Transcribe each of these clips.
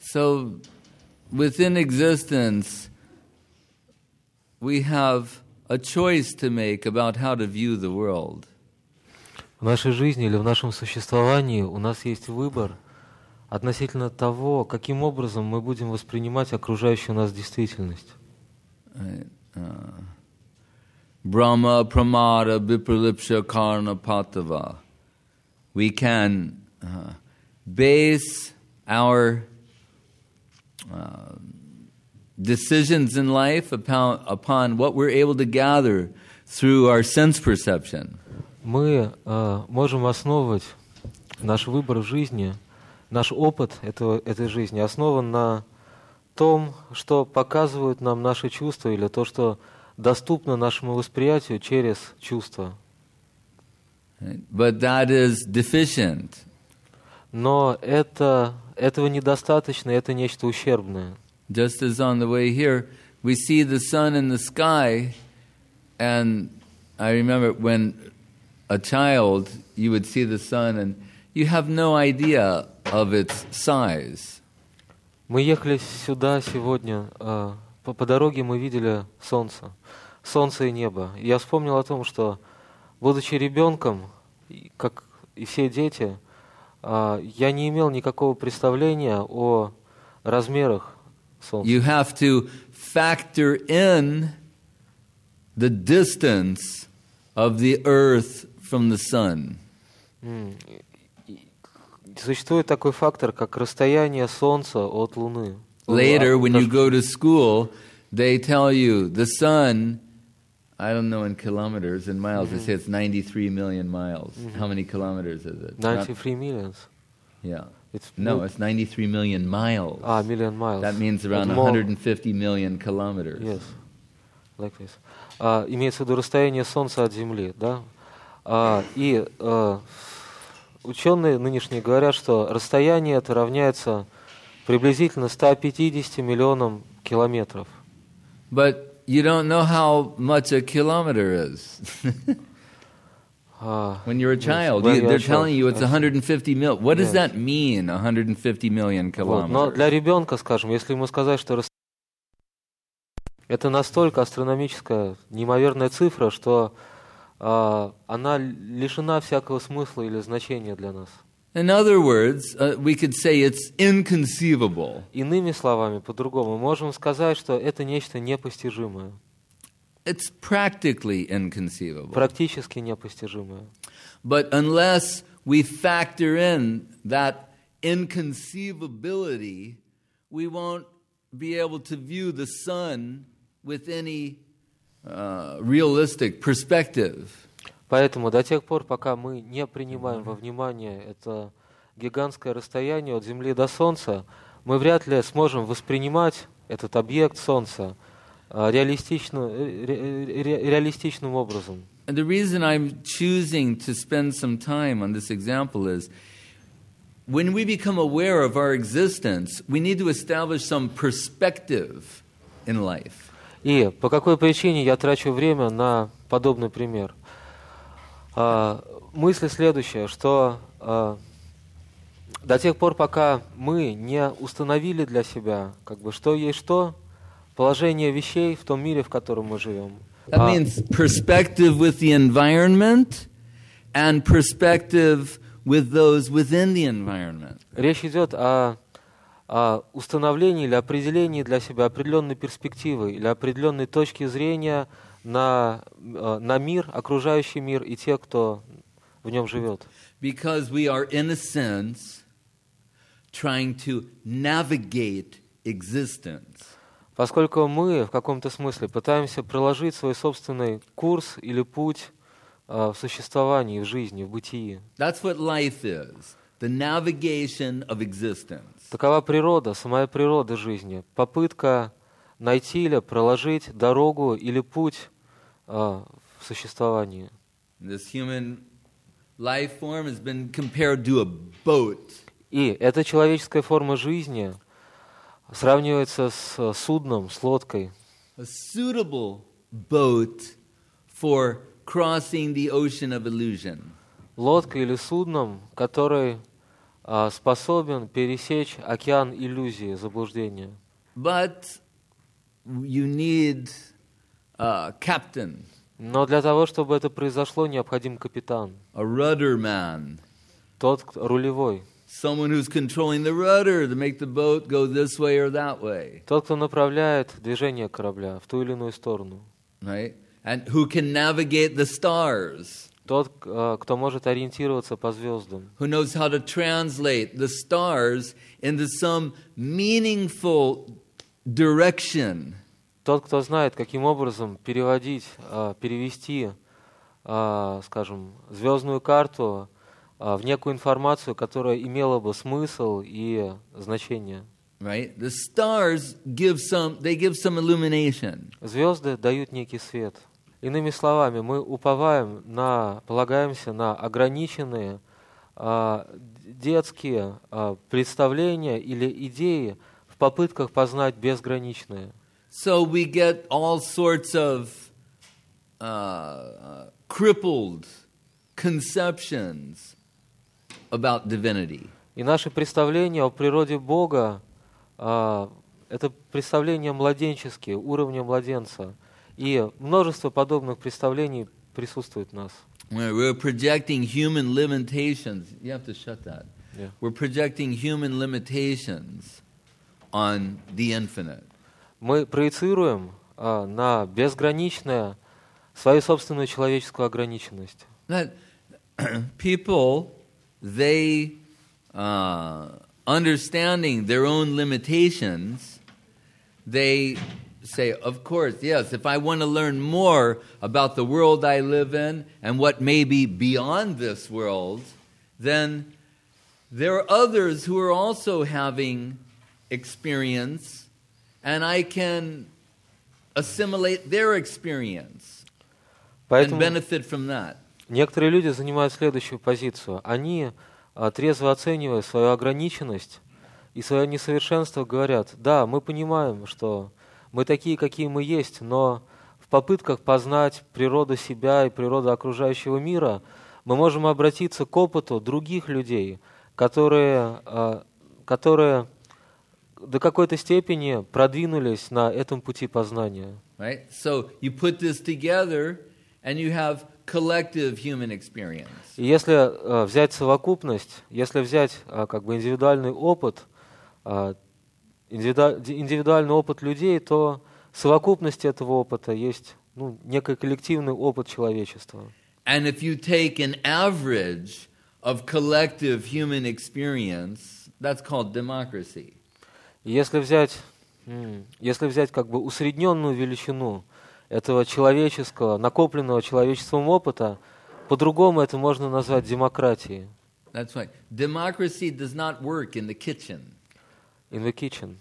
So, within existence, we have a choice to make about how to view the world. В нашей жизни или в нашем существовании у нас есть выбор относительно того, каким образом мы будем воспринимать окружающую нас действительность. Brahma pramada vipralipsha karna patava. We can base our decisions in life upon what we're able to gather through our sense perception. Мы можем основывать наш выбор в жизни, наш опыт этой жизни основан на том, что показывают нам наши чувства или то, что доступно нашему восприятию через чувства. But that is deficient. Но этого недостаточно, это нечто ущербное. Just as on the way here, we see the sun in the sky, and I remember when a child, you would see the sun, and you have no idea of its size. Мы ехали сюда сегодня, по дороге мы видели солнце и небо. Я вспомнил о том, что, будучи ребенком, как и все дети, я не имел никакого представления о размерах солнца. You have to factor in the distance of the earth from the sun. Существует такой фактор, как расстояние Солнца от Луны. Later, when you go to school, they tell you the sun, I don't know in kilometers, in miles, they say it's 93 million miles. How many kilometers is it? 93 millions. Yeah. It's 93 million miles. Million miles. That means around 150 million kilometers. Yes, like this. Имеется в виду расстояние Солнца от Земли, да? И ученые нынешние говорят, что расстояние это равняется приблизительно 150 миллионам километров. But you don't know how much a kilometer is. When you're a child, they're telling you it's 150 million. What does that mean, 150 million kilometers? Но для ребенка, скажем, если ему сказать, что это настолько астрономическая, неимоверная цифра, что она лишена всякого смысла или значения для нас. In other words, we could say it's inconceivable. Иными словами, по-другому, мы можем сказать, что это нечто непостижимое. It's practically inconceivable. Практически непостижимое. But unless we factor in that inconceivability, we won't be able to view the sun with any realistic perspective. Поэтому до тех пор, пока мы не принимаем во внимание это гигантское расстояние от Земли до Солнца, мы вряд ли сможем воспринимать этот объект Солнца реалистичным образом. And the reason I'm choosing to spend some time on this example is when we become aware of our existence, we need to establish some perspective in life. И по какой причине я трачу время на подобный пример? Мысль следующая, что до тех пор, пока мы не установили для себя, что есть что, положение вещей в том мире, в котором мы живем. That means perspective with the environment and perspective with those within the environment. Речь идет о установлении или определении для себя определенной перспективы или определенной точки зрения на мир, окружающий мир и тех, кто в нем живет. Because we are, in a sense, trying to navigate existence. Поскольку мы в каком-то смысле пытаемся проложить свой собственный курс или путь в существовании, в жизни, в бытии. That's what life is, the navigation of existence. Такова природа, самая природа жизни. Попытка найти или проложить дорогу или путь в существовании. This human life form has been compared to a boat. И эта человеческая форма жизни сравнивается с судном, с лодкой. A suitable boat for crossing the ocean of illusion. Лодкой или судном, который способен пересечь океан иллюзии, заблуждения. But you need a captain, Но для того, чтобы это произошло, необходим капитан, a rudder man, тот рулевой, someone who's controlling the rudder to make the boat go this way or that way, тот, кто направляет движение корабля в ту или иную сторону, right? And who can navigate the stars, тот, кто может ориентироваться по звездам, who knows how to translate the stars into some meaningful direction. тот, кто знает, каким образом перевести, скажем, звездную карту в некую информацию, которая имела бы смысл и значение. Right? The stars give some illumination. Звезды дают некий свет. Иными словами, мы полагаемся на ограниченные детские представления или идеи в попытках познать безграничное. So we get all sorts of crippled conceptions about divinity. И наши представления о природе Бога это представления младенческие, уровня младенца. И множество подобных представлений присутствует в нас. We're projecting human limitations. You have to shut that. Yeah. We're projecting human limitations on the infinite. Мы проецируем на безграничное свою собственную человеческую ограниченность. That people, they understanding their own limitations, they say, of course, yes, if I want to learn more about the world I live in and what may be beyond this world, then there are others who are also having experience, and I can assimilate their experience and benefit from that. Некоторые люди занимают следующую позицию. Они, трезво оценивая свою ограниченность и свое несовершенство, говорят: да, мы понимаем, что мы такие, какие мы есть, но в попытках познать природу себя и природу окружающего мира мы можем обратиться к опыту других людей, которые до какой-то степени продвинулись на этом пути познания. Right? So you put this together and you have collective human experience. И если взять совокупность, если взять индивидуальный опыт, индивидуальный опыт людей, то в совокупности этого опыта есть некий коллективный опыт человечества. And if you take an average of collective human experience, that's called democracy. И если взять усредненную величину этого человеческого, накопленного человечеством опыта, по-другому это можно назвать демократией. That's right. Democracy does not work in the kitchen. In the kitchen.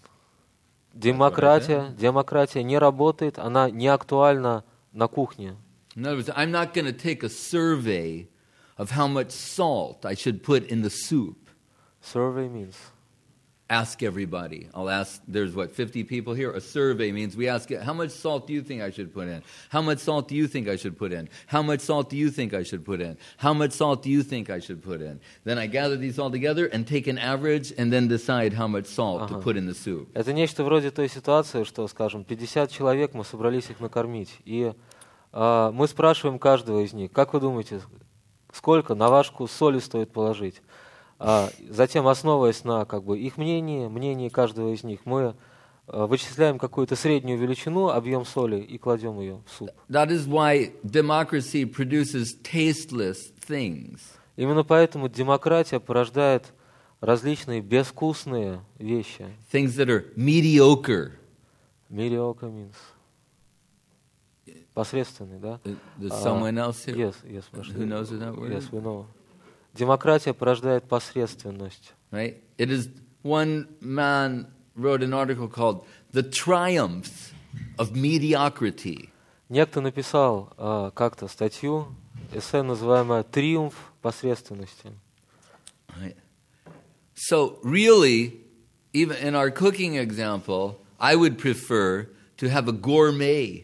Демократия не работает, она не актуальна на кухне. In other words, I'm not going to take a survey of how much salt I should put in the soup. Survey means? Ask everybody. I'll ask, there's 50 people here? A survey means we ask, how much salt do you think I should put in? How much salt do you think I should put in? How much salt do you think I should put in? How much salt do you think I should put in? Then I gather these all together and take an average and then decide how much salt to put in the soup. Это нечто вроде той ситуации, что, скажем, 50 человек, мы собрались их накормить, и мы спрашиваем каждого из них: как вы думаете, сколько на ваш вкус соли стоит положить? Затем, основываясь на их мнении каждого из них, мы вычисляем какую-то среднюю величину, объем соли, и кладем ее в суп. That is why democracy produces tasteless things. Именно поэтому демократия порождает различные безвкусные вещи. Things that are mediocre. Mediocre means посредственный, да? There's someone else here yes, who knows that word? Yes, we know. Демократия порождает посредственность. Right? It is, one man wrote an article called "The Triumph of Mediocrity." Некто написал как-то статью, эссе, называемое «Триумф посредственности». Right. So really, even in our cooking example, I would prefer to have a gourmand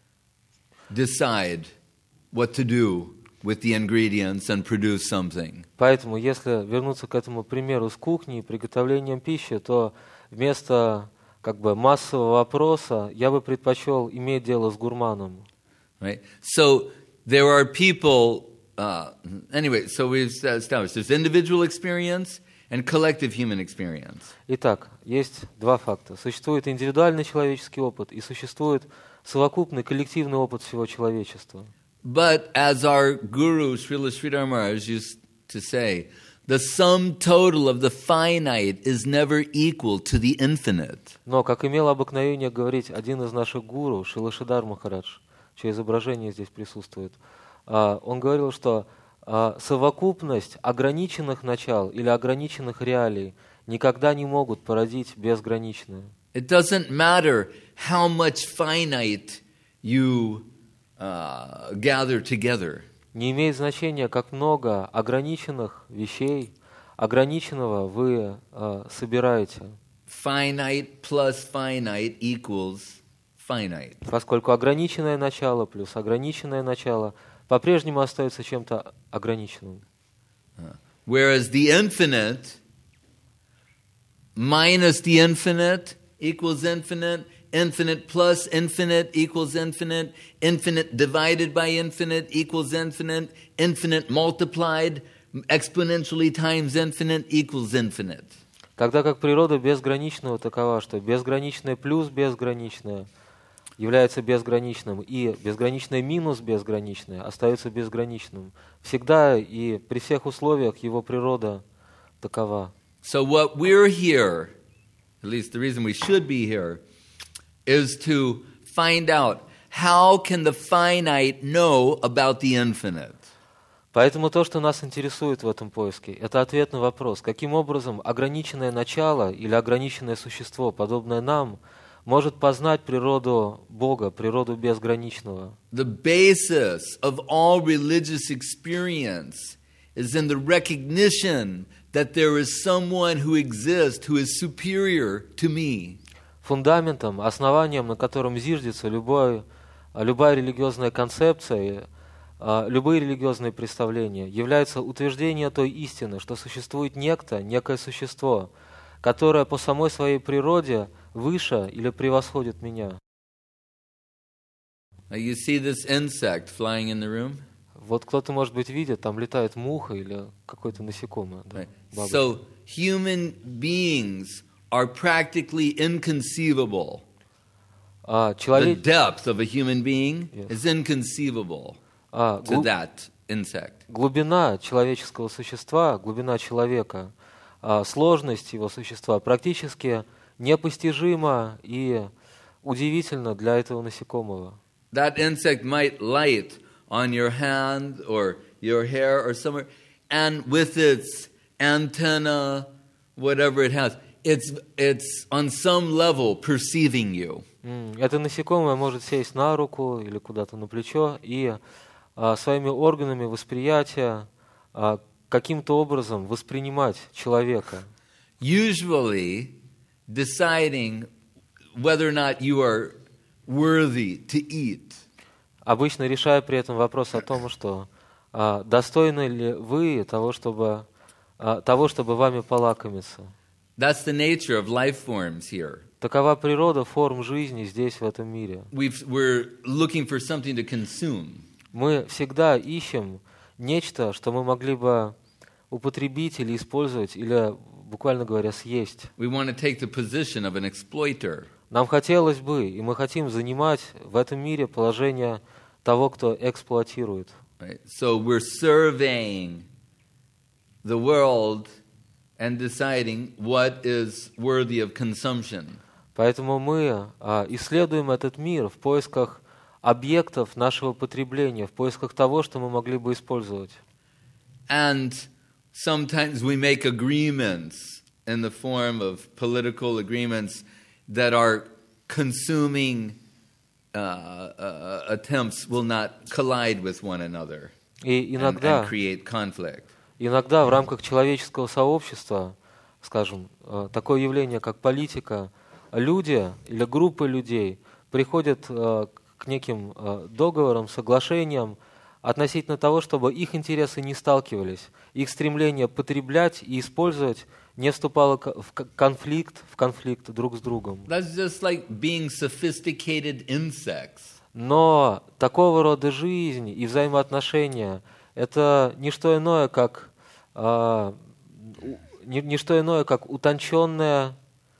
decide what to do with the ingredients and produce something. Поэтому, если вернуться к этому примеру с кухней и приготовлением пищи, то вместо как бы массового вопроса я бы предпочел иметь дело с гурманом. Right? So there are people, anyway, so we've established there's individual experience and collective human experience. Итак, есть два факта. Существует индивидуальный человеческий опыт и существует совокупный коллективный опыт всего человечества. But as our guru, Srila Sridhar Maharaj, used to say, the sum total of the finite is never equal to the infinite. Но, как имел обыкновение говорить один из наших гуру, Шрила Шридхар Махарадж, чье изображение здесь присутствует, он говорил, что совокупность ограниченных начал или ограниченных реалий никогда не могут породить безграничное. It doesn't matter how much finite you gather together. Не имеет значения, как много ограниченных вещей, ограниченного вы собираете. Finite plus finite equals finite. Поскольку ограниченное начало плюс ограниченное начало по-прежнему остается чем-то ограниченным. Whereas the infinite minus the infinite equals infinite, infinite plus infinite equals infinite, infinite divided by infinite equals infinite, infinite multiplied exponentially times infinite equals infinite. Тогда как природа безграничного такова, что безграничное плюс безграничное является безграничным, и безграничное минус безграничное остается безграничным. Всегда и при всех условиях его природа такова. So what we're here, at least the reason we should be here, is to find out how can the finite know about the infinite. Поэтому то, что нас интересует в этом поиске, это ответ на вопрос, каким образом ограниченное начало или ограниченное существо, подобное нам, может познать природу Бога, природу безграничного. The basis of all religious experience is in the recognition that there is someone who exists who is superior to me. Фундаментом, основанием, на котором зиждется любая религиозная концепция, любые религиозные представления, является утверждение той истины, что существует некое существо, которое по самой своей природе выше или превосходит меня. You see this insect flying in the room? Вот кто-то, может быть, видит, там летает муха или какое-то насекомое. Да, бабочка. So human beings are practically inconceivable. The depth of a human being is inconceivable to that insect. Глубина человеческого существа, глубина человека, сложность его существа практически непостижима и удивительна для этого насекомого. That insect might light on your hand or your hair or somewhere, and with its antenna, whatever it has, it's on some level perceiving you. Это насекомое может сесть на руку или куда-то на плечо и своими органами восприятия каким-то образом воспринимать человека. Usually deciding whether or not you are worthy to eat. Обычно решая при этом вопрос о том, что достойны ли вы того, чтобы вами полакомиться. That's the nature of life forms here. Такова природа форм жизни здесь, в этом мире. We're looking for something to consume. Мы всегда ищем нечто, что мы могли бы употребить или использовать, или, буквально говоря, съесть. We want to take the position of an exploiter. Нам хотелось бы, и мы хотим занимать в этом мире положение того, кто эксплуатирует. Right? So we're surveying the world and deciding what is worthy of consumption. Поэтому мы исследуем этот мир в поисках объектов нашего потребления, в поисках того, что мы могли бы использовать. And sometimes we make agreements in the form of political agreements that our consuming attempts will not collide with one another and create conflict. Иногда в рамках человеческого сообщества, скажем, такое явление, как политика, люди или группы людей приходят к неким договорам, соглашениям, относительно того, чтобы их интересы не сталкивались, их стремление потреблять и использовать не вступало в конфликт друг с другом. That's just like being sophisticated insects. Но такого рода жизнь и взаимоотношения – это не что иное, как утонченное,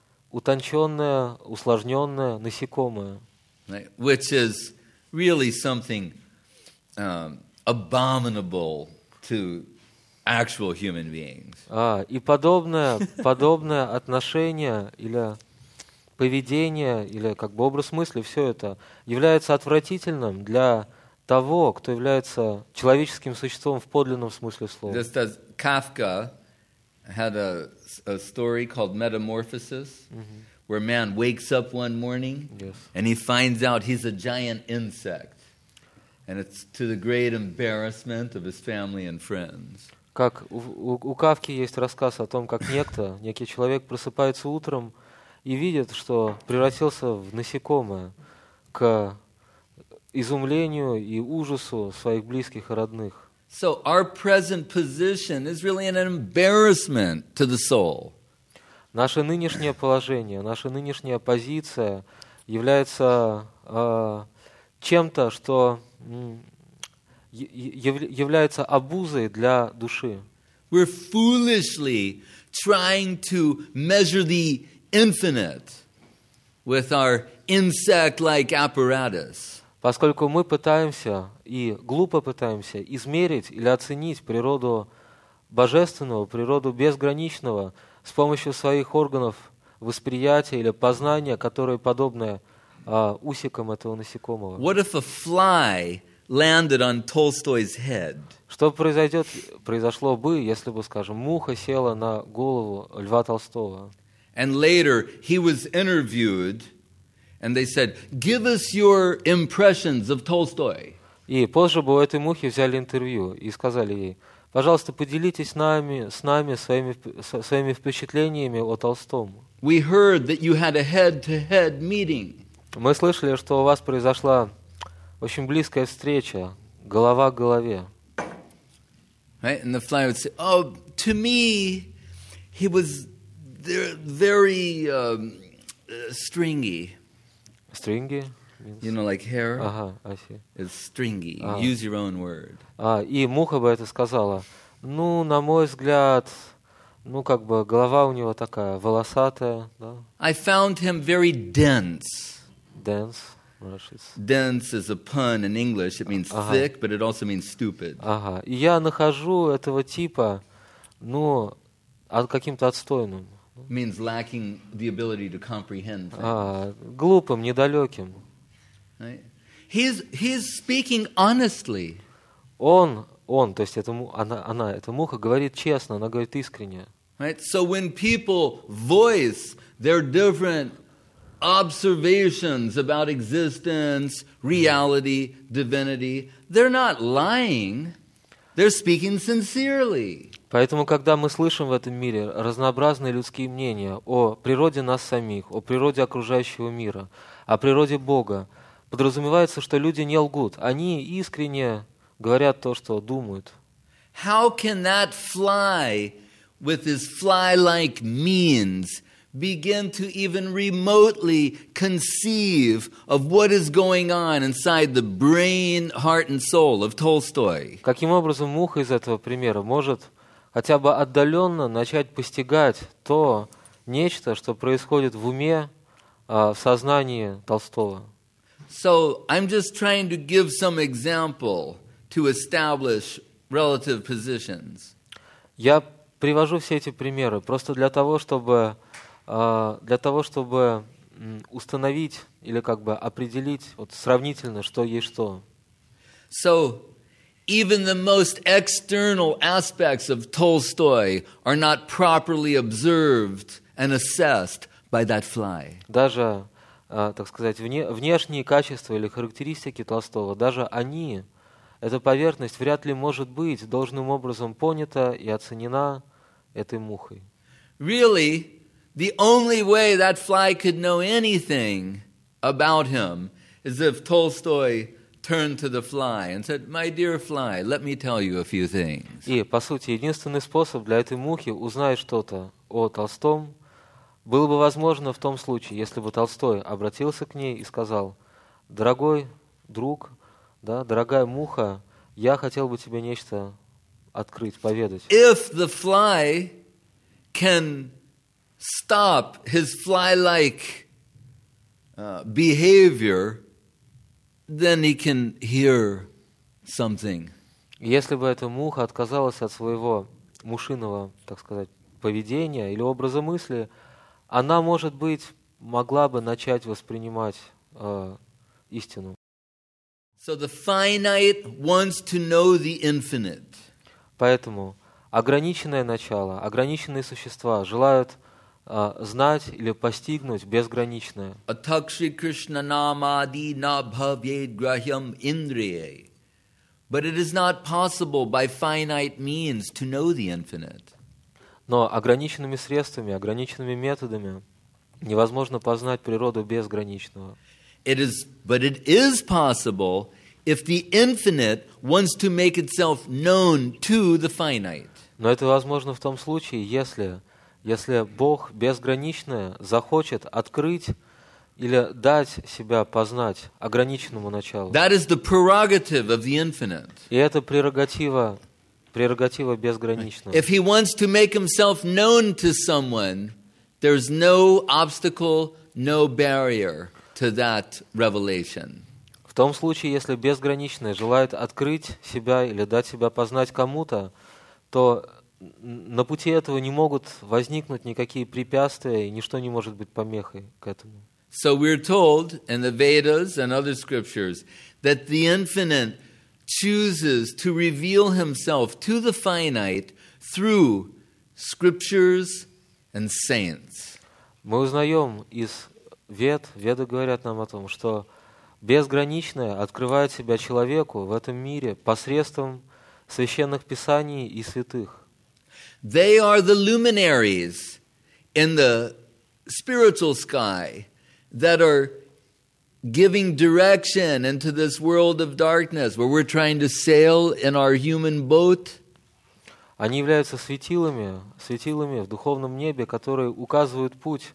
усложненное насекомое, Right? Which is really something abominable to actual human beings. И подобное отношение или поведение, или как бы образ мысли, все это является отвратительным для того, кто является человеческим существом в подлинном смысле слова. Just as Kafka had a story called Metamorphosis, where man wakes up one morning Yes. and he finds out he's a giant insect. And it's to the great embarrassment of his family and friends. Как у Кафки есть рассказ о том, как некий человек просыпается утром и видит, что превратился в насекомое к изумлению и ужасу своих близких и родных. So our present position is really an embarrassment to the soul. Наше нынешнее положение, наша нынешняя позиция является чем-то, что является обузой для души. We're foolishly trying to measure the infinite with our insect-like apparatus. Поскольку мы пытаемся и глупо пытаемся измерить или оценить природу божественного, природу безграничного с помощью своих органов восприятия или познания, которые подобны усикам этого насекомого. What if a fly landed on Tolstoy's head? Что произошло бы, если бы, скажем, муха села на голову Льва Толстого? And later he was interviewed and they said, "Give us your impressions of Tolstoy." И позже бы у этой мухи взяли интервью и сказали ей: пожалуйста, поделитесь с нами своими впечатлениями о Толстом. We heard that you had a head-to-head meeting. Мы слышали, что у вас произошла очень близкая встреча, голова к голове. Right? And the fly would say, "Oh, to me, he was very stringy. Стринги? You know, like hair Ага, оси. is stringy. Use your own word." И муха бы это сказала: на мой взгляд, как бы голова у него такая волосатая, да? I found him very dense. Dense, Russian. Dense is a pun in English. It means thick, but it also means stupid. Ага. И я нахожу этого типа, каким-то отстойным. It means lacking the ability to comprehend things. Глупым, недалеким. Right? He's speaking honestly. Он, то есть она, эта муха, говорит честно, она говорит искренне. Right? So when people voice their different observations about existence, reality, divinity, they're not lying. They're speaking sincerely. Поэтому, когда мы слышим в этом мире разнообразные людские мнения о природе нас самих, о природе окружающего мира, о природе Бога, подразумевается, что люди не лгут. Они искренне говорят то, что думают. How can that fly, with his fly-like means, begin to even remotely conceive of what is going on inside the brain, heart, and soul of Tolstoy? Каким образом муха из этого примера может хотя бы отдаленно начать постигать то нечто, что происходит в уме, в сознании Толстого? So I'm just trying to give some example to establish relative positions. Я привожу все эти примеры просто для того, чтобы установить или как бы определить сравнительно, что есть что. So even the most external aspects of Tolstoy are not properly observed and assessed by that fly. Даже, так сказать, внешние качества или характеристики Толстого, даже они, эта поверхность вряд ли может быть должным образом понята и оценена этой мухой. Really, the only way that fly could know anything about him is if Tolstoy turned to the fly and said, "My dear fly, let me tell you a few things." И, по сути, единственный способ для этой мухи узнать что-то о Толстом было бы возможно в том случае, если бы Толстой обратился к ней и сказал: «Дорогой друг, да, дорогая муха, я хотел бы тебе нечто открыть, поведать». If the fly can stop his fly-like behavior, then he can hear something. Если бы эта муха отказалась от своего мушиного, так сказать, поведения или образа мысли, она, может быть, могла бы начать воспринимать истину. So the finite wants to know the infinite. Поэтому ограниченное начало, ограниченные существа желают знать или постигнуть безграничное. Atakshri Krishna namadi na bhavyed grahyam indriye. But it is not possible by finite means to know the infinite. Но ограниченными средствами, ограниченными методами невозможно познать природу безграничного. But it is possible if the infinite wants to make itself known to the finite. Но это возможно в том случае, если Бог безграничное захочет открыть или дать себя познать ограниченному началу. That is the prerogative of the infinite. И это прерогатива безграничного. If he wants to make himself known to someone, there's no obstacle, no barrier to that revelation. В том случае, если безграничное желает открыть себя или дать себя познать кому-то, то на пути этого не могут возникнуть никакие препятствия, и ничто не может быть помехой к этому. So we're told in the Vedas and other scriptures that the infinite chooses to reveal himself to the finite through scriptures and saints. Мы узнаем из Веды говорят нам о том, что безграничное открывает себя человеку в этом мире посредством священных писаний и святых. They are the luminaries in the spiritual sky that are giving direction into this world of darkness where we're trying to sail in our human boat. Они являются светилами в духовном небе, которые указывают путь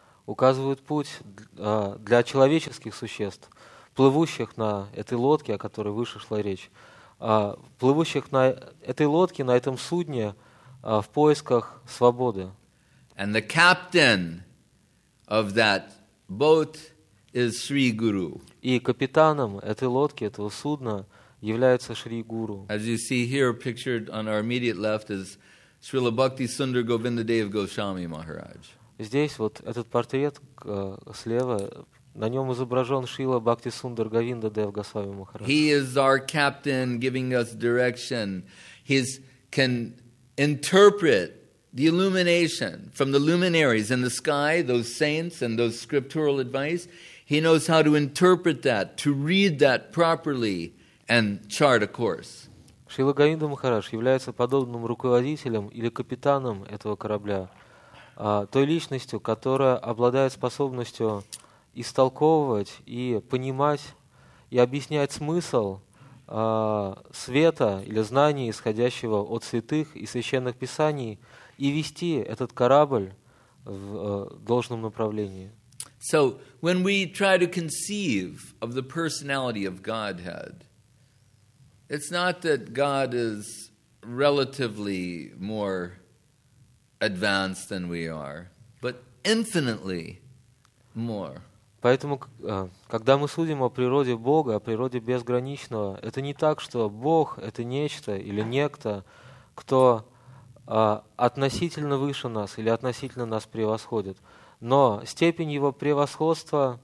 для человеческих существ, плывущих на этой лодке, о которой выше шла речь, плывущих на этой лодке, на этом судне в поисках свободы. And the captain of that boat is Sri Guru. И капитаном этой лодки, этого судна, является Шри Гуру. As you see here, pictured on our immediate left is Srila Bhakti Sundar Govindadev Goswami Maharaj. Здесь вот этот портрет слева, на нем изображен Шрила Бхакти Сундар Говинда Дев Госвами Махарадж. He is our captain giving us direction. He can interpret the illumination from the luminaries in the sky, those saints and those scriptural advice. He knows how to interpret that, to read that properly and chart a course. Шрила Говинда Махарадж является подобным руководителем или капитаном этого корабля, той личностью, которая обладает способностью истолковывать и понимать и объяснять смысл света или знания, исходящего от святых и священных писаний, и вести этот корабль в должном направлении. So, when we try to conceive of the personality of Godhead, it's not that God is relatively more advanced than we are, but infinitely more. Поэтому, когда мы судим о природе Бога, о природе безграничного, это не так, что Бог — это нечто или некто, кто относительно выше нас или относительно нас превосходит. Но степень его превосходства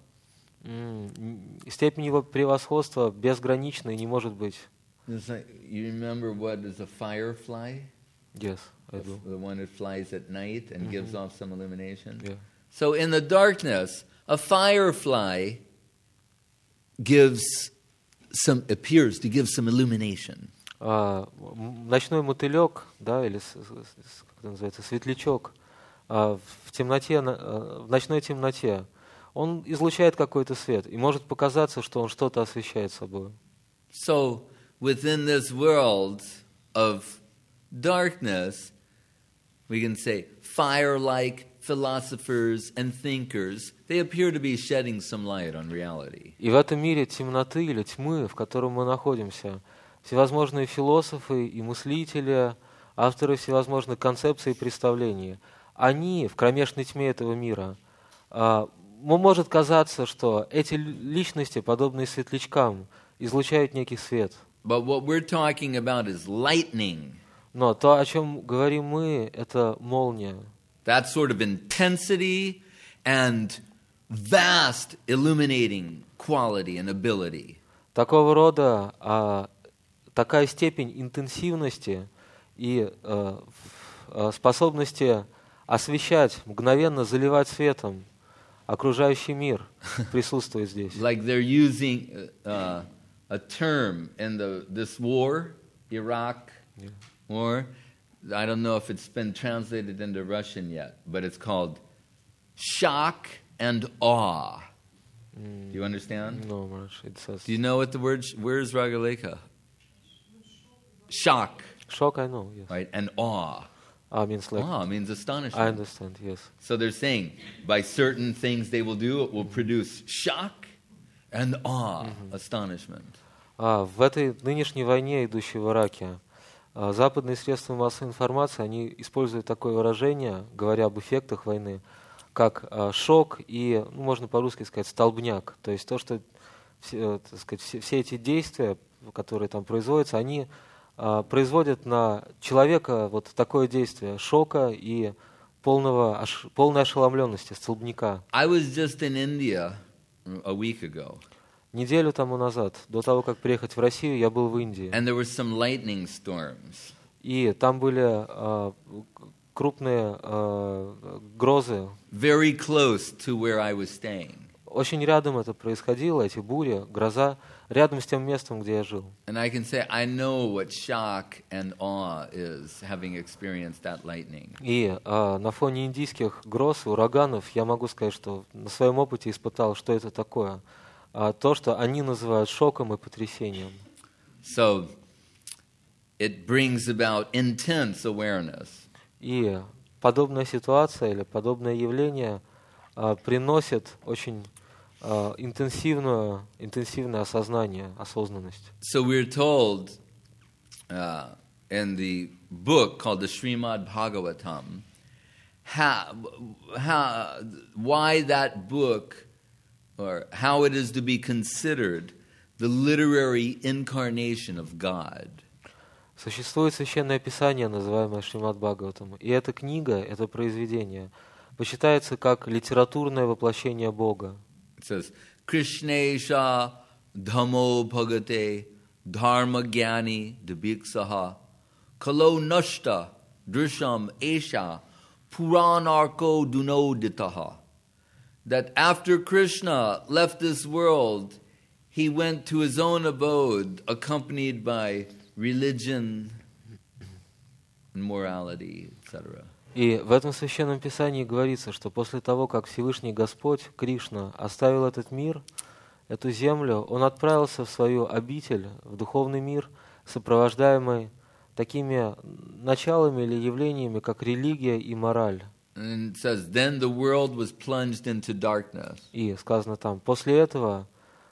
безгранична и не может быть. You remember what is a firefly? Yes, I do. The one that flies at night and gives off some illumination. Yeah. So in the darkness, a firefly appears to give some illumination. Ночной мотылек, да, или как это называется, светлячок, в темноте, в ночной темноте, он излучает какой-то свет, и может показаться, что он что-то освещает собой. So within this world of darkness, we can say fire-like philosophers and thinkers, they appear to be shedding some light on reality. И в этом мире темноты или тьмы, в котором мы находимся, всевозможные философы и мыслители, авторы всевозможных концепций и представлений, они в кромешной тьме этого мира, может казаться, что эти личности, подобные светлячкам, излучают некий свет. But what we're talking about is lightning. Но то, о чем говорим мы, это молния. That sort of intensity and vast illuminating quality and ability. Такого рода, такая степень интенсивности и способности освещать, мгновенно заливать светом окружающий мир присутствует здесь. Like they're using a term in this war, Iraq war. I don't know if it's been translated into Russian yet, but it's called shock and awe. Do you understand? No, Marsh, it says... Do you know what the word, where's Ragaleka? Shock. Shock, I know, yes. Right, and awe. Means like... Awe means astonishment. I understand, yes. So they're saying, by certain things they will do, it will produce shock and awe, astonishment. В этой нынешней войне, идущей в Ираке, западные средства массовой информации, они используют такое выражение, говоря об эффектах войны, как шок и, можно по-русски сказать, столбняк. То есть то, что так сказать, все эти действия, которые там производятся, они производят на человека вот такое действие шока и полной ошеломленности, столбняка. I was just in India a week ago. Неделю тому назад, до того, как приехать в Россию, я был в Индии. And there were some lightning storms. И там были крупные грозы. Very close to where I was staying. Очень рядом это происходило, эти бури, гроза, рядом с тем местом, где я жил. And I can say I know what shock and awe is, having experienced that lightning. И на фоне индийских гроз и ураганов я могу сказать, что на своем опыте испытал, что это такое. То, что они называют шоком и потрясением. So it brings about intense awareness. И подобная ситуация или подобное явление приносит очень интенсивное осознание, осознанность. So we're told in the book called the Srimad Bhagavatam why that book, or how it is to be considered the literary incarnation of God. Существует священное писание, называемое Шримад Бхагаватам, и эта книга, это произведение, почитается как литературное воплощение Бога. It says, Krishnesha dhamo bhagate dharma gyani dibiksaha kalo nashta drisham esha puranarko dunoditaha. That after Krishna left this world, he went to his own abode, accompanied by religion and morality, etc. И в этом священном писании говорится, что после того, как Всевышний Господь, Кришна, оставил этот мир, эту землю, он отправился в свою обитель, в духовный мир, сопровождаемый такими началами или явлениями, как религия и мораль. And it says, then the world was plunged into darkness. И сказано там, после этого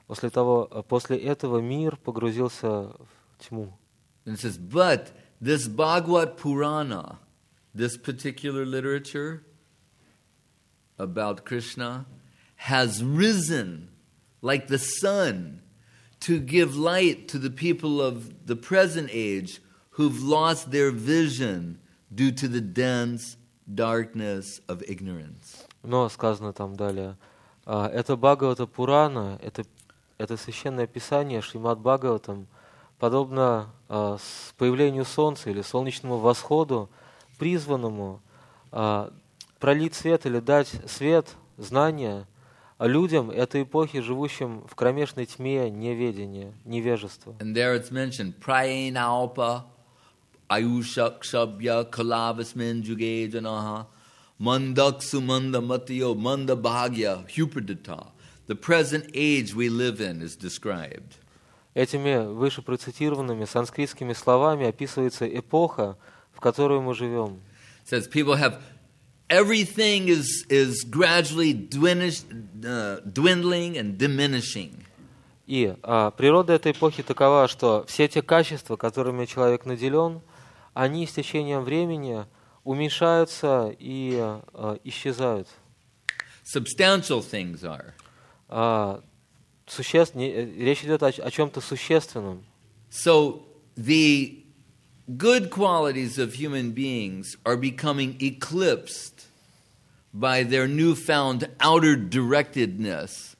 мир погрузился в тьму. And it says, but this Bhagavad Purana, this particular literature about Krishna, has risen like the sun to give light to the people of the present age who've lost their vision due to the dense darkness of ignorance. Но сказано там далее, это Бхагавата Пурана, это священное писание Шримад Бхагаватам, подобно появлению солнца или солнечному восходу, призванному пролить свет или дать свет, знания людям этой эпохи, живущим в кромешной тьме неведения, невежества. And there it's mentioned, Prayenalpa Ayushakshabya Kalavasmin Juge Janaha Mandaksu Manda Matiyo Manda Bhagya Huperdita. The present age we live in is described. Этими выше процитированными санскритскими словами описывается эпоха, в которую мы живем. It says people have everything is gradually dwindling and diminishing. И природа этой эпохи такова, что все те качества, которыми человек наделен, они с течением времени уменьшаются и исчезают. Substantial things are. Речь идет о чем-то существенном. So the good qualities of human beings are becoming eclipsed by their newfound outer directedness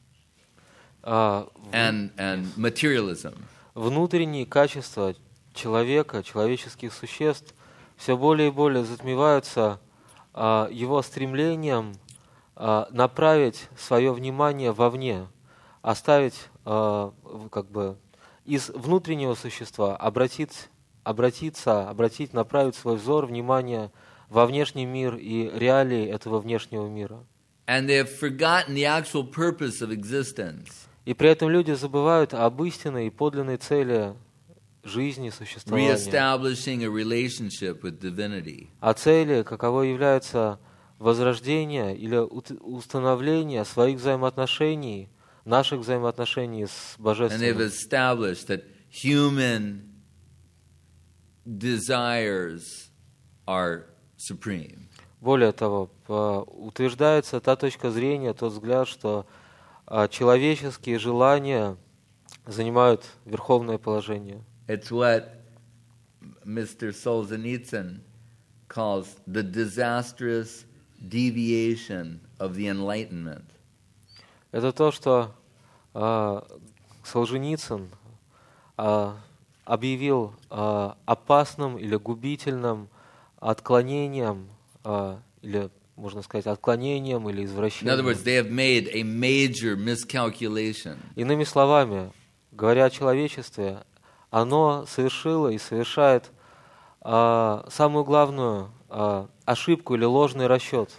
and materialism. Внутренние качества человека, человеческих существ, все более и более затмеваются его стремлением направить свое внимание вовне, оставить из внутреннего существа, направить свой взор, внимание во внешний мир и реалии этого внешнего мира. And they have forgotten the actual purpose of existence. И при этом люди забывают об истинной и подлинной цели жизни, существования. Reestablishing a relationship with divinity. О цели, каково является возрождение или установление своих взаимоотношений, наших взаимоотношений с And they've Божественным. established that human desires are supreme. Более того, утверждается та точка зрения, тот взгляд, что человеческие желания занимают верховное положение. It's what Mr. Solzhenitsyn calls the disastrous deviation of the Enlightenment. Это то, что Солженицын объявил опасным или губительным отклонением, или, можно сказать, отклонением или In other извращением. words, they have made a major miscalculation. Иными словами, говоря о человечестве, оно совершило и совершает самую главную ошибку или ложный расчет.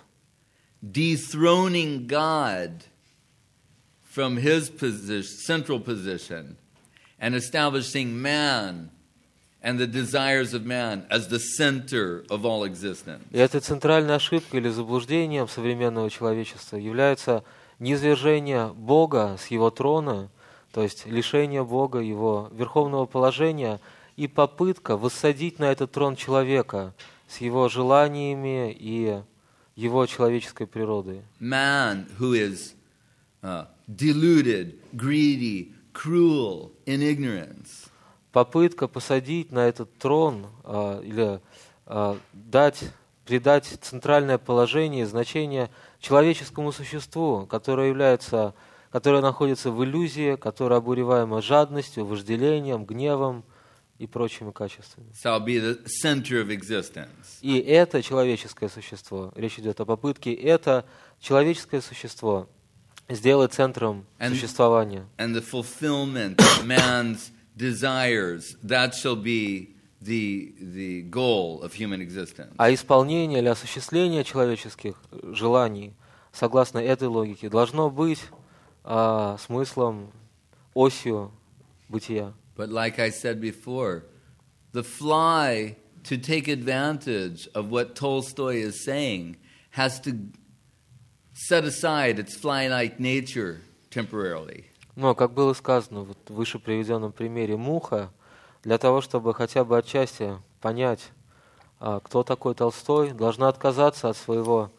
Dethroning God from his central position and establishing man and the desires of man as the center of all existence. И этой центральной ошибкой или заблуждением современного человечества является низвержение Бога с Его трона, то есть лишение Бога Его верховного положения и попытка воссадить на этот трон человека с его желаниями и его человеческой природой. Man who is deluded, greedy, cruel, in ignorance. Попытка посадить на этот трон или придать центральное положение и значение человеческому существу, которое находится в иллюзии, которое обуреваемо жадностью, вожделением, гневом и прочими качествами. Shall be the center of existence. И это человеческое существо, речь идет о попытке, это человеческое существо сделать центром существования. And the fulfillment of man's desires, that shall be the goal of human existence. А исполнение или осуществление человеческих желаний, согласно этой логике, должно быть смыслом, осью бытия. But like I said before, the fly, to take advantage of what Tolstoy is saying, has to set aside its fly-like nature temporarily. Но, как было сказано в выше приведенном примере, муха, для того, чтобы хотя бы отчасти понять, кто такой Толстой, должна отказаться от своего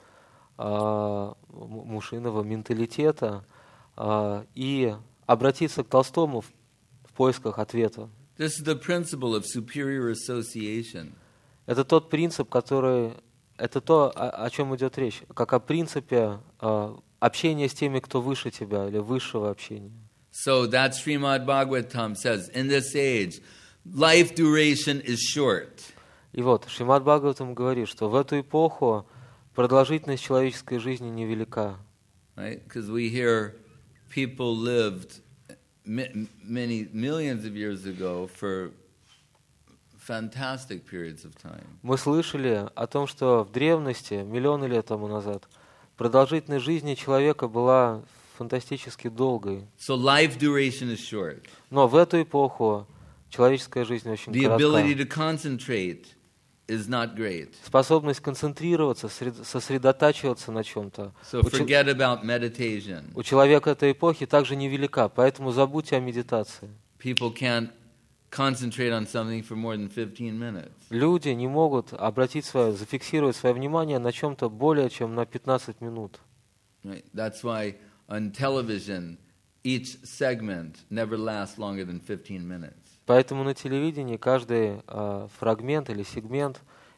мушиного менталитета и обратиться к Толстому в поисках ответа. This is the principle of superior association. Это тот принцип, это то, о чем идет речь, как о принципе общения с теми, кто выше тебя, или высшего общения. So that Srimad Bhagavatam says, in this age, life duration is short. И вот, Шримад Бхагаватам говорит, что в эту эпоху продолжительность человеческой жизни невелика. Right? Because we hear people lived many millions of years ago for fantastic periods of time. Мы слышали о том, что в древности, миллионы лет тому назад, продолжительность жизни человека была фантастически долгой. So life duration is short. Но в эту эпоху человеческая жизнь очень The ability коротка. to concentrate is not great. Способность концентрироваться, сосредотачиваться на чем-то So forget about meditation. у человека этой эпохи также невелика, поэтому забудьте о медитации. People can't concentrate on something for more than 15 minutes. Люди не могут зафиксировать свое внимание на чем-то более чем на 15 минут. Right? That's why on television, each segment never lasts longer than 15 minutes. Поэтому на телевидении каждый фрагмент или сегмент,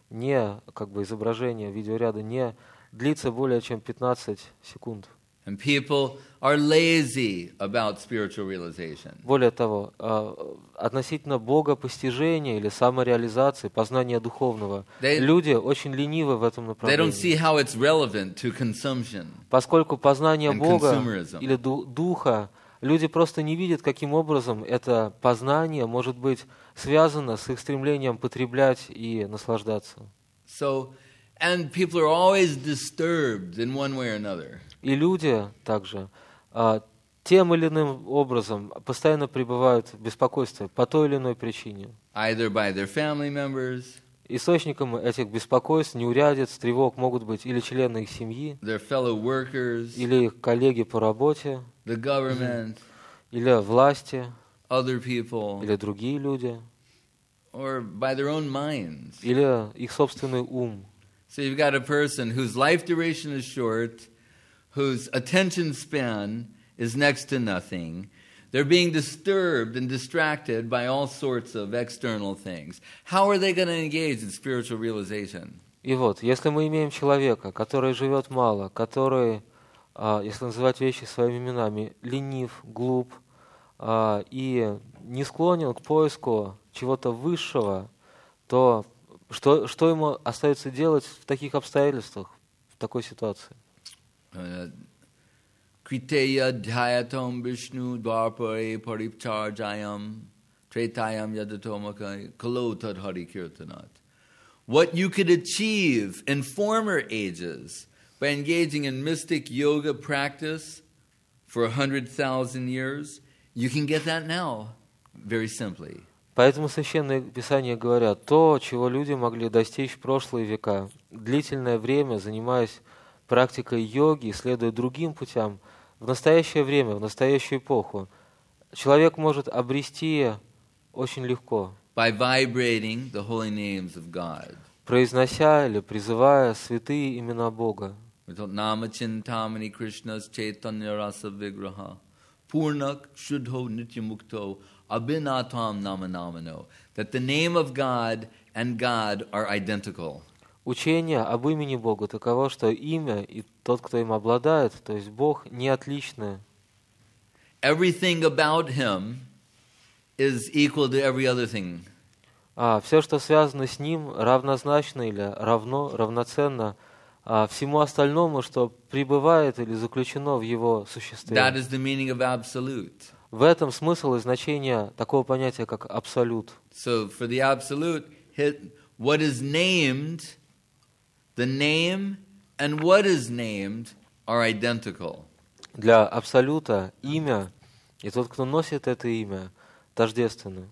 изображение видеоряда не длится более чем 15 секунд. And people are lazy about spiritual realization. Более того, относительно богопостижения или самореализации, познания духовного, люди очень ленивы в этом They don't see направлении. how it's relevant to consumption. Поскольку познание and Бога consumerism. или Духа, люди просто не видят, каким образом это познание может быть связано с их стремлением потреблять и наслаждаться. So, and people are always disturbed in one way or another. И люди также тем или иным образом постоянно пребывают в беспокойстве по той или иной причине. Either by their family members, Источником этих беспокойств, неурядиц, тревог могут быть или члены их семьи, their fellow workers, или их коллеги по работе, the government, или власти, other people, или другие люди, or by their own minds. или их собственный ум. So you've got a person whose life duration is short, whose attention span is next to nothing. They're being disturbed and distracted by all sorts of external things. How are they going to engage in spiritual realization? И вот, если мы имеем человека, который живет мало, который, если называть вещи своими именами, ленив, глуп и не склонен к поиску чего-то высшего, то что ему остается делать в таких обстоятельствах, в такой ситуации? Kriteya dhyatam Vishnu dvarpare paripcharjayam tretayam yadatomaka kalo tadhari kirtanat. What you could achieve in former ages by engaging in mystic yoga practice for 100,000 years, you can get that now, very simply. Поэтому Священное Писание говорят, то, чего люди могли достичь в прошлые века, длительное время, занимаясь практикой йоги, следуя другим путям, в настоящее время, в настоящую эпоху, человек может обрести очень легко, By vibrating the holy names of God. произнося или призывая святые имена Бога. Namachintamani Krishna's Chaitanya Rasa Vigraha Purnak Shuddho Nityamukto Abhinatam Namanamano. That the name of God and God are identical. Учение об имени Бога таково, что имя и тот, кто им обладает, то есть Бог, не отличны. Everything about Him is equal to every other thing. Все, что связано с Ним, равнозначно или равноценно всему остальному, что пребывает или заключено в Его существе. That is the meaning of absolute. В этом смысл и значение такого понятия, как абсолют. So for the absolute, what is named, the name and what is named are identical. Для абсолюта имя и тот, кто носит это имя, тождественны.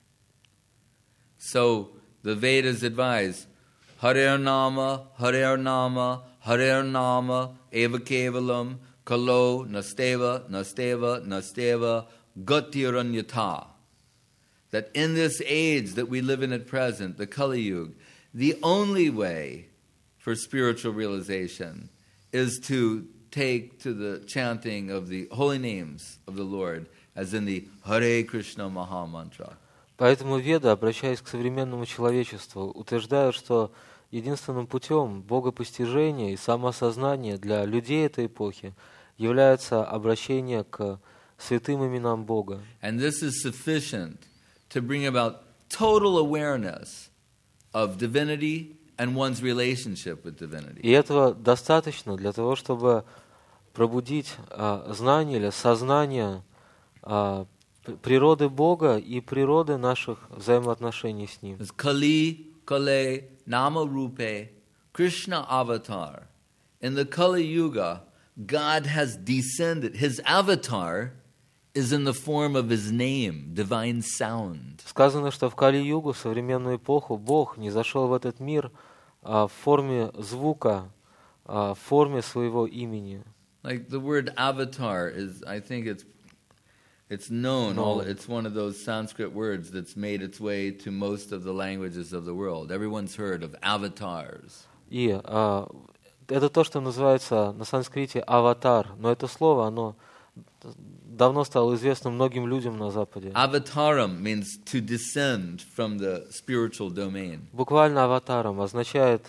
So the Vedas advise, Harer Nama, Harer Nama, Harer Nama, Eva Kevalam, Kalo, Nasteva, Nasteva, Nasteva, Gatiranyata. That in this age that we live in at present, the Kali Yuga, the only way for spiritual realization is to take to the chanting of the holy names of the Lord, as in the Hare Krishna Maha Mantra. Поэтому Веды, обращаясь к современному человечеству, утверждают, что единственным путем богопостижения и самоосознания для людей этой эпохи является обращение к святым именам Бога. And this is sufficient to bring about total awareness of divinity and one's relationship with divinity. И этого достаточно для того, чтобы пробудить знание или сознание природы Бога и природы наших взаимоотношений с Ним. Kali, Kale, Nama Rupe, Krishna Avatar. In the Kali Yuga, God has descended. His avatar is in the form of his name, divine sound. Сказано, что в Кали-югу, в современную эпоху, Бог не зашел в этот мир в форме звука, в форме своего имени. Like the word avatar is, I think it's known. It's one of those Sanskrit words that's made its way to most of the languages of the world. Everyone's heard of avatars. И это то, что называется на санскрите аватар. Но это слово, оно давно стало известно многим людям на Западе. Avataram means to descend from the spiritual domain. Буквально аватаром означает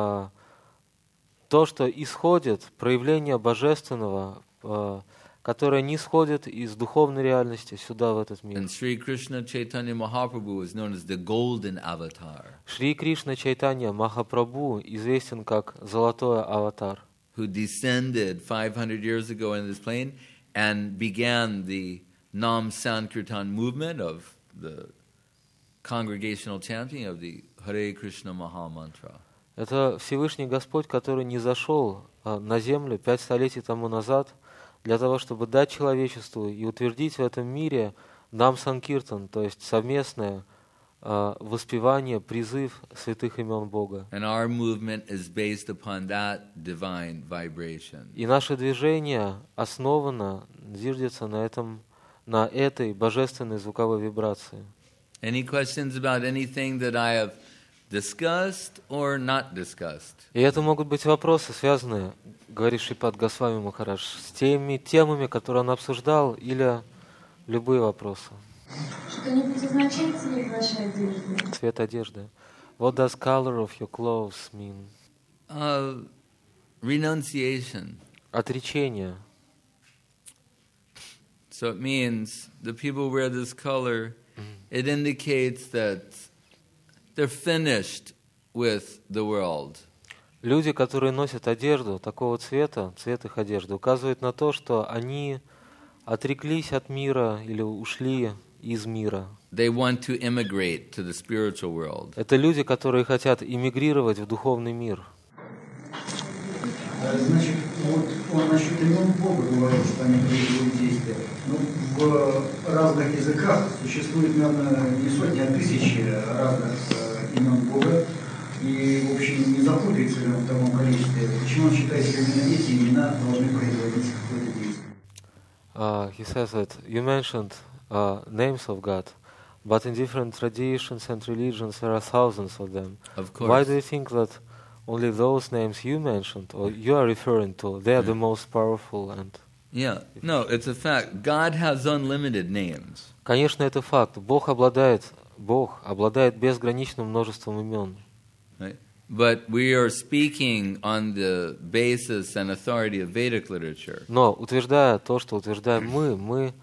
то, что исходит, проявление божественного, которое не исходит из духовной реальности сюда, в этот мир. And Sri Krishna Chaitanya Mahaprabhu is known as the golden avatar. Шри Кришна Чайтанья Махапрабху известен как золотой аватар, who descended 500 years ago in this plane and began the Nam Sankirtan movement of the congregational chanting of the Hare Krishna Maha Mantra. Это Всевышний Господь, который не зашел на землю 5 столетий тому назад для того, чтобы дать человечеству и утвердить в этом мире Нам Санкиртан, то есть совместное воспевание, призыв святых имен Бога. And our movement is based upon that divine vibration. И наше движение основано, зиждется на этой божественной звуковой вибрации. Any questions about anything that I have discussed or not discussed? И это могут быть вопросы, связанные, говорит Шрипад Госвами Махарадж, с теми темами, которые он обсуждал, или любые вопросы. Что-нибудь означает цвет вашей одежды? Цвет одежды. What does color of your clothes mean? Renunciation. Отречение. So it means the people wear this color, it indicates that they're finished with the world. Люди, которые носят одежду такого цвета, цвет их одежды, указывает на то, что они отреклись от мира или ушли из мира. They want to immigrate to the spiritual world. Это люди, которые хотят эмигрировать в духовный мир. Значит, вот он насчет имен Бога говорил, что они производят действия. Ну, в разных языках существует, наверное, не сотни, а тысячи разных имен Бога. И, в общем, не запутается в таком количестве. Почему он считает, что именно эти имена должны производить какое-то действие? He says that you mentioned names of God, but in different traditions and religions there are thousands of them. Of course. Why do you think that only those names you mentioned, or you are referring to, they are the most powerful? And Yeah, no, it's a fact. God has unlimited names. конечно, это факт. Бог обладает безграничным множеством имен. Right? But we are speaking on the basis and authority of Vedic literature. Но утверждая то, что утверждаем мы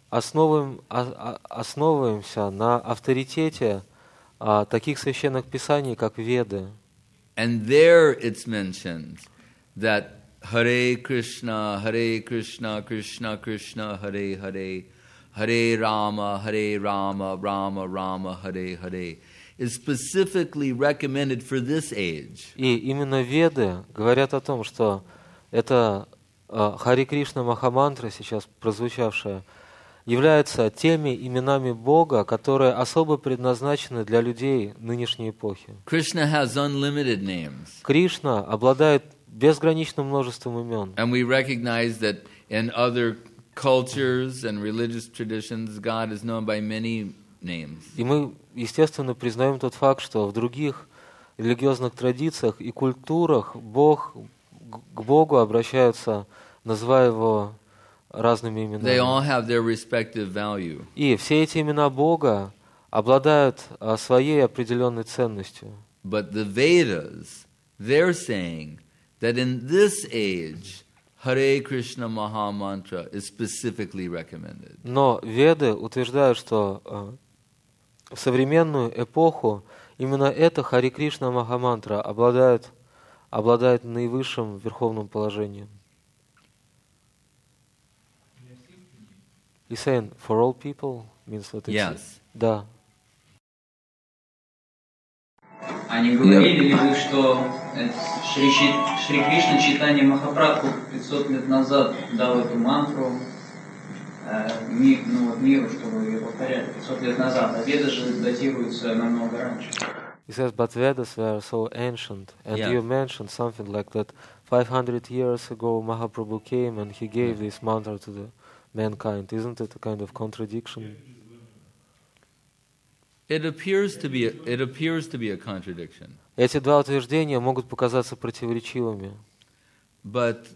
основываемся на авторитете таких священных писаний, как Веды. And there it's mentioned that Hare Krishna, Krishna Krishna, Hare Hare, Hare Rama, Rama Rama, Hare Hare, is specifically recommended for this age. И именно Веды говорят о том, что это Харе Кришна Махамантра, сейчас прозвучавшая, является теми именами Бога, которые особо предназначены для людей нынешней эпохи. Krishna has unlimited names. Кришна обладает безграничным множеством имен. And we recognize that in other cultures and religious traditions, God is known by many names. И мы, естественно, признаем тот факт, что в других религиозных традициях и культурах к Богу обращаются, называя Его разными They all именами. have their respective value. И все эти имена Бога обладают своей определенной ценностью. But the Vedas, they're saying that in this age, Hare Krishna Maha Mantra is specifically recommended. Но Веды утверждают, что в современную эпоху именно эта Харе Кришна Махамантра обладает наивысшим верховным положением. He's saying for all people means that it's... Yes. Да. А не говорили ли вы, что Шри Кришна Чайтанья Махапрабху 500 лет назад дал эту мантру миру, чтобы ее повторяли 500 лет назад, а Веды же датируются намного раньше. He says, but Vedas were so ancient, and Yeah. you mentioned something like that 500 years ago Mahaprabhu came and he gave this mantra to the mankind. Isn't it a kind of contradiction? It appears to be a contradiction. Эти два утверждения могут показаться противоречивыми. But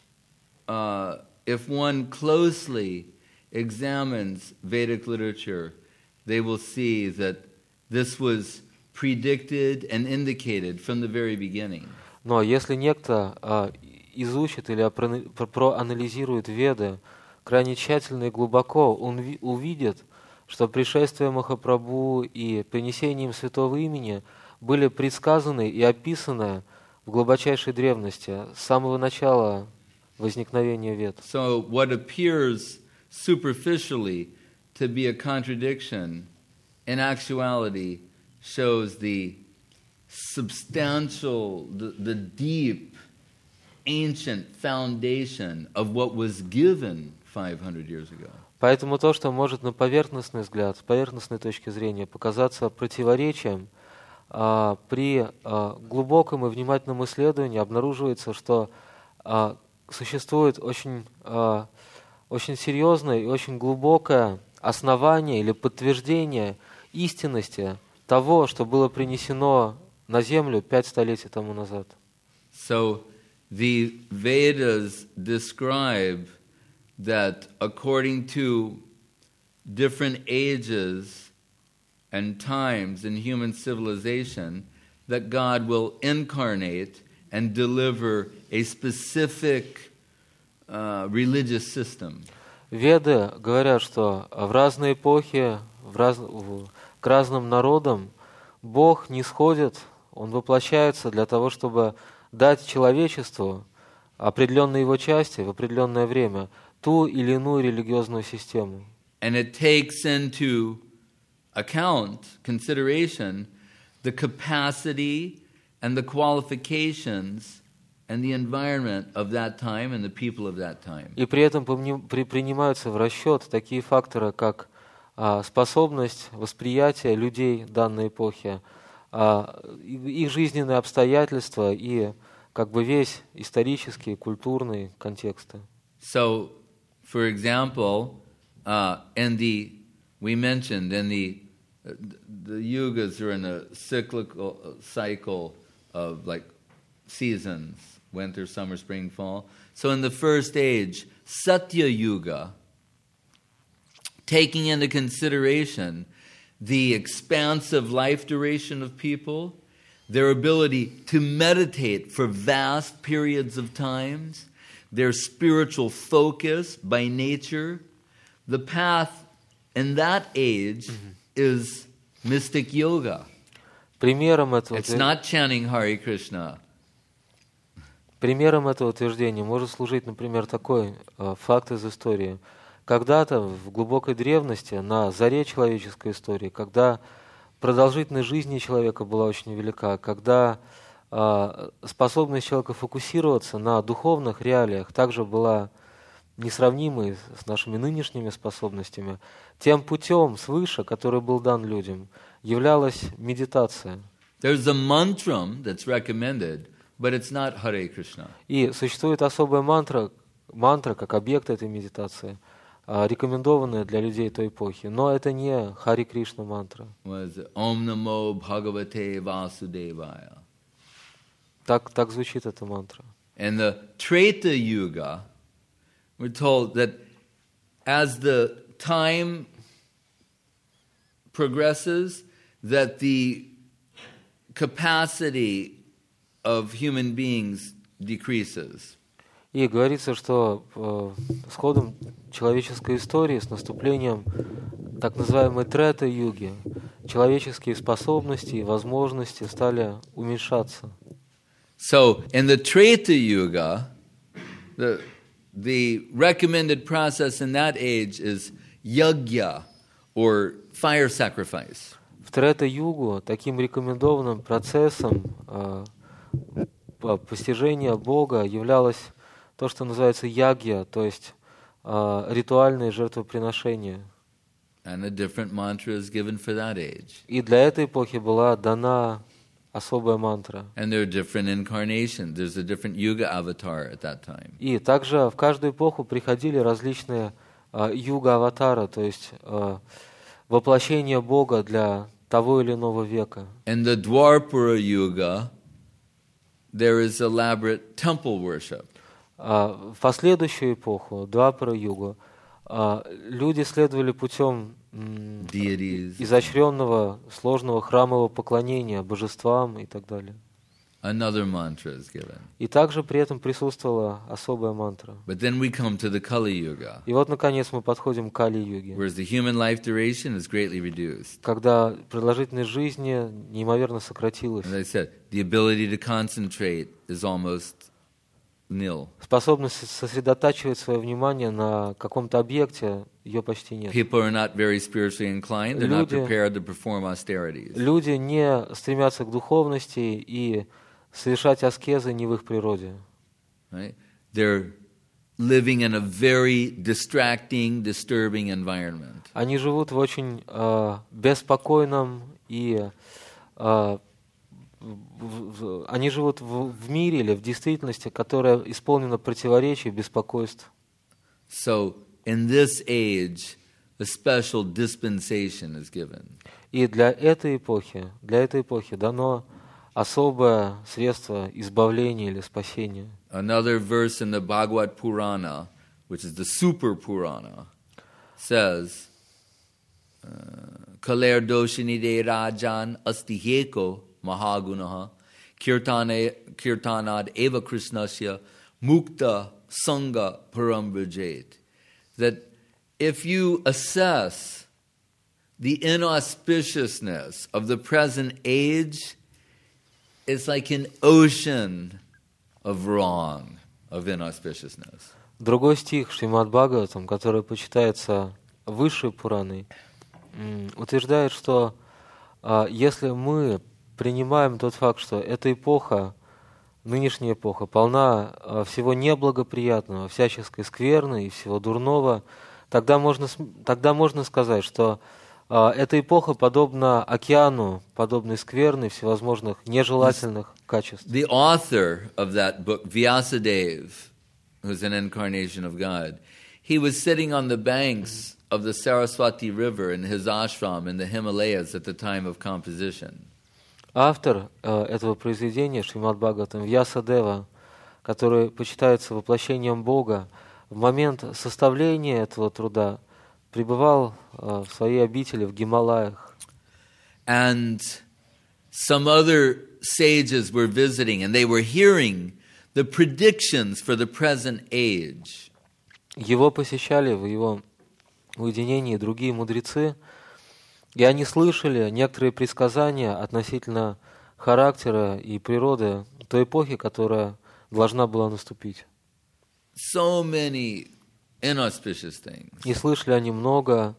if one closely examines Vedic literature, they will see that this was predicted and indicated from the very beginning. Но если некто изучит или проанализирует Веды крайне тщательно и глубоко, он увидит, что пришествие Махапрабху и принесение им святого имени были предсказаны и описаны в глубочайшей древности, с самого начала возникновения Вед. So what appears superficially to be a contradiction, in actuality shows the substantial, the deep, ancient foundation of what was given 500 years ago. Поэтому то, что может на поверхностный взгляд, с поверхностной точки зрения показаться противоречием, при глубоком и внимательном исследовании обнаруживается, что существует очень серьезное и очень глубокое основание или подтверждение истинности того, что было принесено на землю 5 столетий тому назад. So the Vedas describe that according to different ages and times in human civilization, that God will incarnate and deliver a specific religious system. Веды говорят, что в разные эпохи, к разным народам Бог нисходит, Он воплощается для того, чтобы дать человечеству определенной его части в определенное время ту или иную религиозную систему. And it takes into consideration, the capacity and the qualifications and the environment of that time and the people of that time. И при этом принимаются в расчет такие факторы, как способность восприятия людей данной эпохи, их жизненные обстоятельства и как бы весь исторический, культурный контекст. So, for example, we mentioned the yugas are in a cyclical cycle of like seasons, winter, summer, spring, fall. So in the first age, Satya Yuga, taking into consideration the expansive life duration of people, their ability to meditate for vast periods of times, their spiritual focus by nature, the path in that age is mystic yoga. It's not chanting Hare Krishna. Примером этого утверждения может служить, например, такой факт из истории. Когда-то в глубокой древности, на заре человеческой истории, когда продолжительность жизни человека была очень велика, когда способность человека фокусироваться на духовных реалиях также была несравнимой с нашими нынешними способностями, тем путем свыше, который был дан людям, являлась медитация. There's a mantra that's recommended, but it's not Hare Krishna. И существует особая мантра как объект этой медитации, рекомендованная для людей той эпохи, но это не Хари Кришна мантра. Om Namo Bhagavate Vasudevaya. Так звучит эта мантра. In the Treta Yuga, we're told that as the time progresses, that the capacity of human beings decreases. И говорится, что с ходом человеческой истории, с наступлением так называемой Трета-юги, человеческие способности и возможности стали уменьшаться. So, in the Treta Yuga, the recommended process in that age is yajna, or fire sacrifice. В Трета-югу таким рекомендованным процессом постижения Бога являлось то, что называется ягья, то есть ритуальные жертвоприношения. And a different mantra is given for that age. И для этой эпохи была дана особая мантра. And there are different incarnations. There's a different yuga avatar at that time. И также в каждую эпоху приходили различные юга-аватара, то есть воплощение Бога для того или иного века. In the Dwarpara Yuga, there is elaborate temple worship. В последующую эпоху, Двапара-югу, люди следовали путем Deities. изощренного, сложного храмового поклонения божествам и так далее. Another mantra is given. И также при этом присутствовала особая мантра. But then we come to the Kali Yuga, И вот, наконец, мы подходим к Кали-юге, whereas the human life duration is greatly reduced. когда продолжительность жизни неимоверно сократилась. As I said, the ability to concentrate is almost nil. Способность сосредотачивать свое внимание на каком-то объекте, ее почти нет. People are not very spiritually inclined. They're not Люди- prepared to perform austerities. Люди не стремятся к духовности, и совершать аскезы не в их природе. Right? They're living in a very distracting, disturbing environment. Они живут в очень беспокойном и они живут в мире или в действительности, которая исполнена противоречий, беспокойств. So, in this age, a special dispensation is given. И для этой эпохи дано особое средство избавления или спасения. Another verse in the Bhagavad Purana, which is the Super Purana, says, Kaler doshini de rajan astiheko mahagunaha kirtanad eva krishnasya mukta sangha param vrajet. That if you assess the inauspiciousness of the present age, it's like an ocean of wrong, of inauspiciousness. Другой стих Шримад Бхагаватам, который почитается высшей Пураной, утверждает, что если мы принимаем тот факт, что эта эпоха, нынешняя эпоха, полна всего неблагоприятного, всяческой скверны и всего дурного, тогда можно сказать, что эта эпоха подобна океану, подобной скверны, всевозможных нежелательных качеств. The author of that book, Vyasadeva, who's an incarnation of God, he was sitting on the banks of the Saraswati River in his ashram in the Himalayas at the time of composition. Автор этого произведения, Шримад Бхагаватам, Вьясадева, который почитается воплощением Бога, в момент составления этого труда пребывал в своей обители в Гималаях. And some other sages were visiting, and they were hearing the predictions for the present age. Его посещали в его уединении другие мудрецы, и они слышали некоторые предсказания относительно характера и природы той эпохи, которая должна была наступить. So many inauspicious things. И слышали они много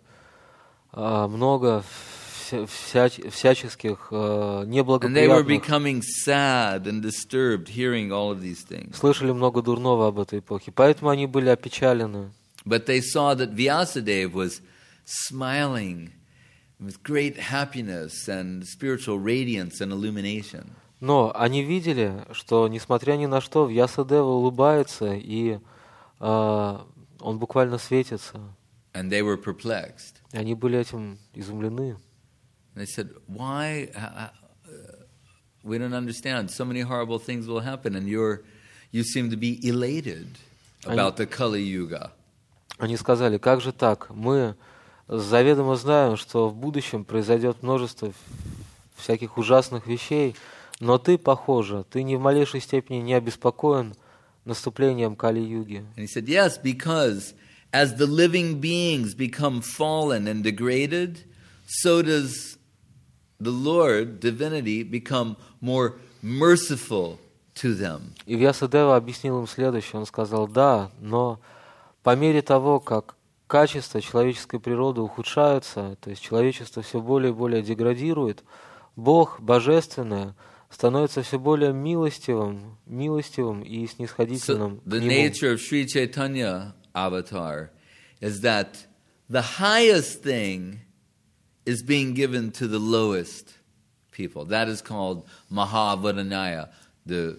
всяческих And they were неблагоприятных. becoming sad and disturbed hearing all of these things. Слышали много дурного об этой эпохе, поэтому они были опечалены. But they saw that Vyasadeva was smiling with great happiness and spiritual radiance and illumination. Но они видели, что, несмотря ни на что, Вьясадева улыбается, и он буквально светится. And they were perplexed. И они были этим изумлены. And they said, why? We don't understand. So many horrible things will happen, and you seem to be elated about the Kali Yuga. Они сказали, как же так? Мы заведомо знаем, что в будущем произойдет множество всяких ужасных вещей, но ты, похоже, ты ни в малейшей степени не обеспокоен наступлением Кали-юги. And he said, yes, because as the living beings become fallen and degraded, so does the Lord, divinity, become more merciful to them. И Вьясадева объяснил им следующее. Он сказал, да, но по мере того, как качества человеческой природы ухудшаются, то есть человечество все более и более деградирует, Бог Божественное становится все более милостивым и So снисходительным к the нему. nature of Sri Chaitanya avatar is that the highest thing is being given to the lowest people. That is called Mahavadanaya, the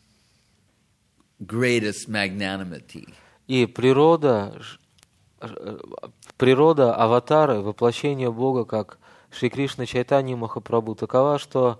greatest magnanimity. И природа аватары, воплощение Бога, как Шри Кришна Чайтанья Махапрабху, такова, что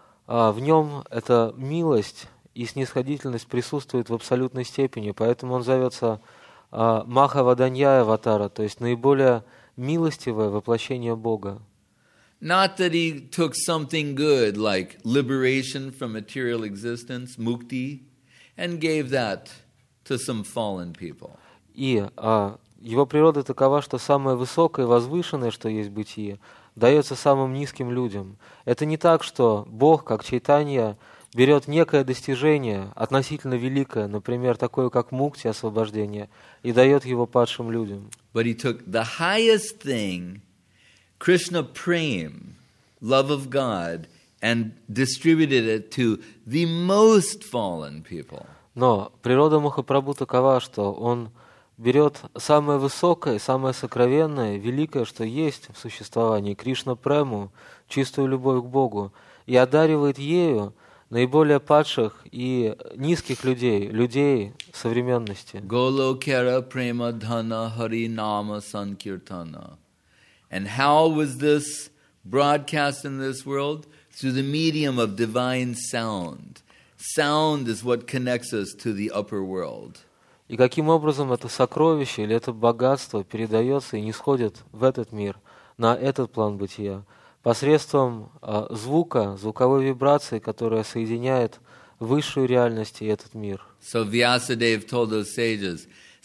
в нем эта милость и снисходительность присутствует в абсолютной степени, поэтому он зовется Махаваданья аватара, то есть наиболее милостивое воплощение Бога. Not that he took something good like liberation from material existence, mukti, and gave that to some fallen people. И его природа такова, что самое высокое и возвышенное, что есть бытие, дается самым низким людям. Это не так, что Бог, как Чайтанья, берет некое достижение, относительно великое, например, такое, как мукти, освобождение, и дает его падшим людям. But he took the highest thing, Krishna Prem, love of God, and distributed it to the most fallen people. Но природа Махапрабху такова, что он берет самое высокое, самое сокровенное, великое, что есть в существовании, Кришна Прему, чистую любовь к Богу, и одаривает ею наиболее падших и низких людей современности. Golokera prema dhana hari nama sankirtana. And how was this broadcast in this world? Through the medium of divine sound. Sound is what connects us to the upper world. И каким образом это сокровище или это богатство передается и нисходит в этот мир, на этот план бытия, посредством звука, звуковой вибрации, которая соединяет высшую реальность и этот мир. So Vyasadeva told those sages,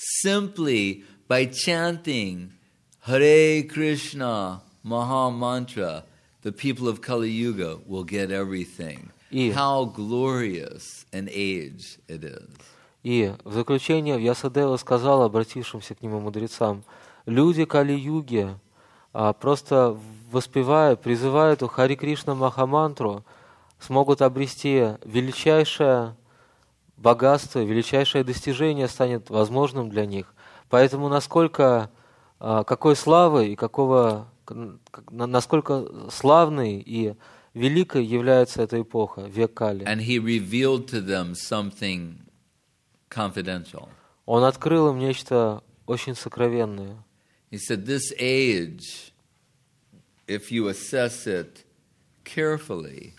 simply by chanting Hare Krishna Maha Mantra, the people of Kali Yuga will get everything. How glorious an age it is. И в заключение Вьясадева сказал обратившимся к нему мудрецам: люди Кали-юги, просто воспевая, призывая эту Хари Кришна Махамантру, смогут обрести величайшее богатство, величайшее достижение станет возможным для них. Поэтому какой славой и насколько славной и великой является эта эпоха, век Кали. And he revealed to them something confidential. Он открыл им нечто очень сокровенное. He said, this age, if you assess it carefully,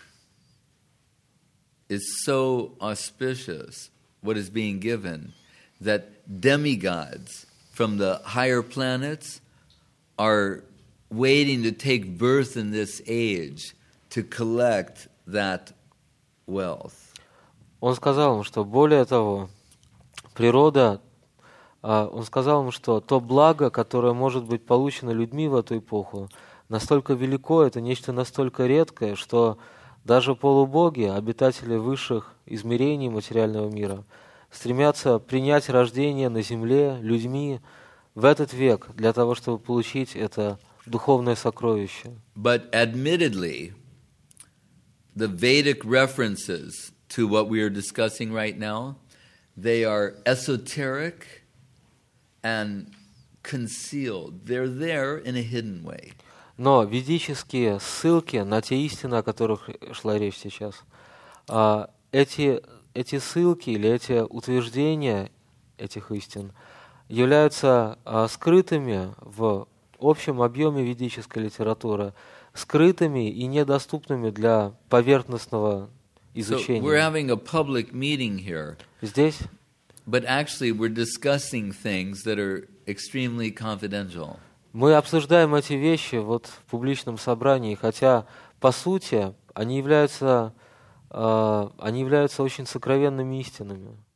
is so auspicious, what is being given, that demigods from the higher planets are waiting to take birth in this age to collect that wealth. Он сказал им, что более того, природа, он сказал им, что то благо, которое может быть получено людьми в эту эпоху, настолько велико, это нечто настолько редкое, что даже полубоги, обитатели высших измерений материального мира, стремятся принять рождение на земле людьми в этот век для того, чтобы получить это духовное сокровище. But admittedly, the Vedic references to what we are discussing right now, they are esoteric and concealed. They're there in a hidden way. Но ведические ссылки на те истины, о которых шла речь сейчас, эти ссылки или эти утверждения этих истин являются скрытыми в общем объеме ведической литературы, скрытыми и недоступными для поверхностного изучения. So we're having a public meeting here. Здесь, but actually we're discussing things that are extremely confidential. Мы обсуждаем эти вещи в публичном собрании, хотя по сути они являются очень сокровенными истинами.